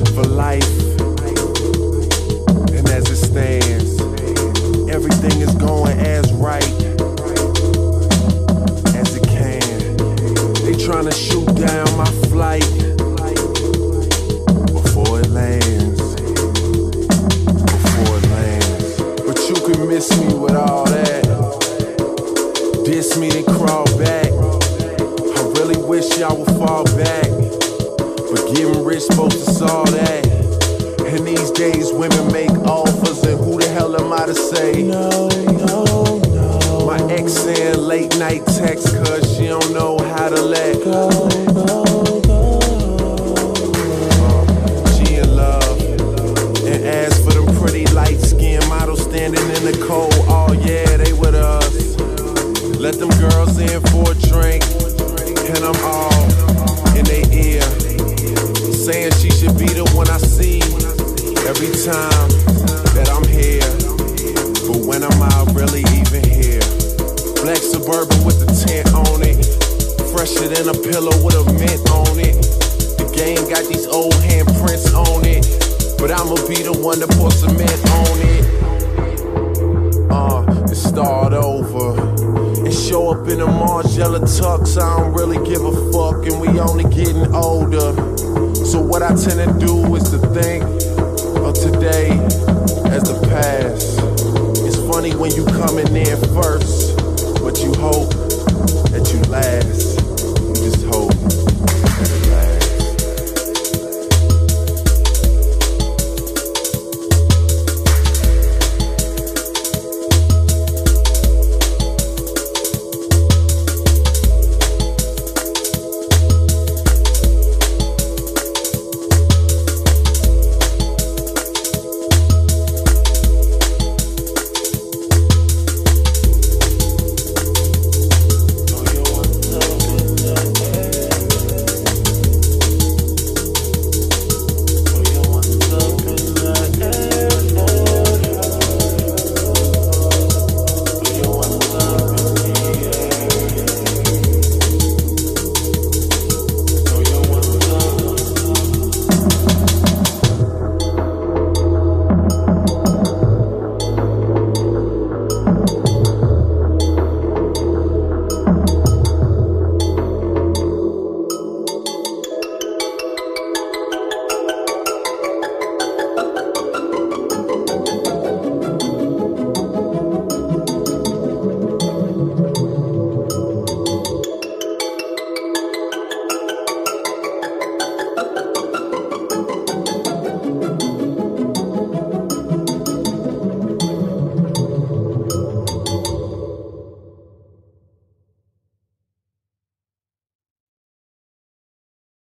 for life. And as it stands, everything is going as right as it can. They tryna shoot down my flight before it lands. Before it lands. But you can miss me with all that. Diss me then crawl back. I really wish y'all would fall back. But getting rich supposed to solve that. And these days women make offers, and who the hell am I to say no, no, no? My ex saying late night text cause she don't know how to let go, go, go. She in love. And as for them pretty light skinned models standing in the cold, oh yeah, they with us. Let them girls in for a drink, and I'm all in their ear, saying she should be the one I see every time that I'm here. But when I'm out, really even here. Black Suburban with the tent on it, fresher than a pillow with a mint on it. The game got these old handprints on it, but I'ma be the one to pour cement on it. And start over. And show up in a Margiela tux, I don't really give a fuck, and we only getting older. So what I tend to do is to think of today as the past. It's funny when you coming in first, but you hope that you last.